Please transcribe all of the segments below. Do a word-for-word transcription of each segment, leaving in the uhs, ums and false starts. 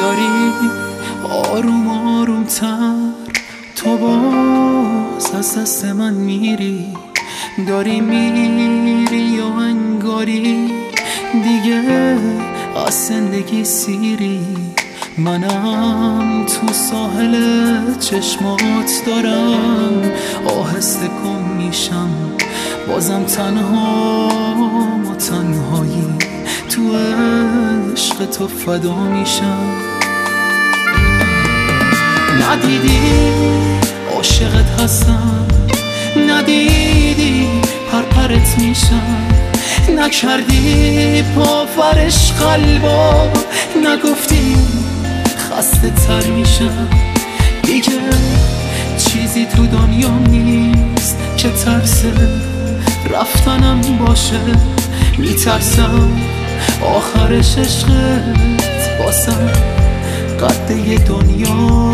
داری آروم آروم تر تو باز از دست من میری، داری میری یا انگاری دیگه از زندگی سیری. منم تو ساحل چشمات دارم آهسته گم میشم، بازم تنها ما تنهایی تو عشق تو فدا میشم. ندیدی عاشقت هستم، ندیدی پرپرت میشم، نکردی پافرش قلبا، نگفتی خسته تر میشم. دیگه چیزی تو دنیام نیست که ترس رفتنم باشه، میترسم آخرش عشقت واسم قد یه دنیا.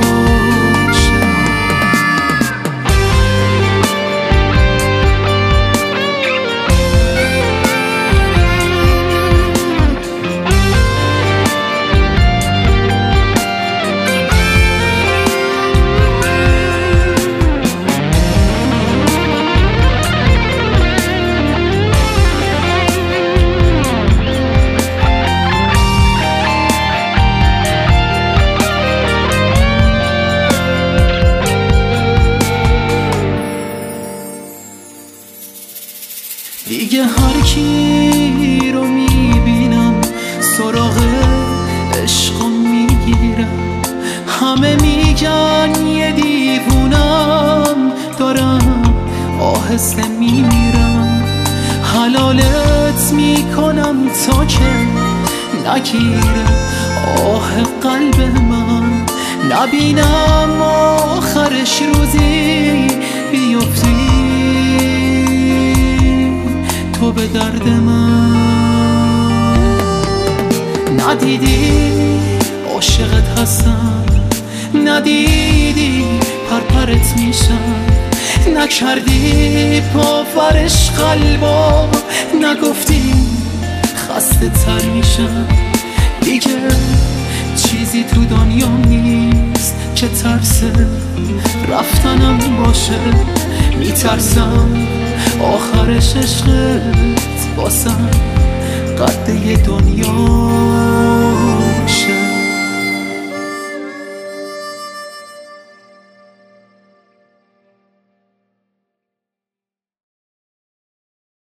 دیگه هر کی رو میبینم سراغ عشقم میگیرم، همه میگن یه دیوونم دارم آهسته میمیرم. حلالت میکنم تا که نگیره آه قلب من، نبینم آخرش روزی بیفتی تو به درد من. ندیدی عاشقت هستم، ندیدی پرپرت میشم، نکردی پافرش قلبا، نگفتی خسته تر میشم. دیگه چیزی تو دنیام نیست که ترس رفتنم باشه، میترسم آخرش عشقت واسم قد یه دنیا.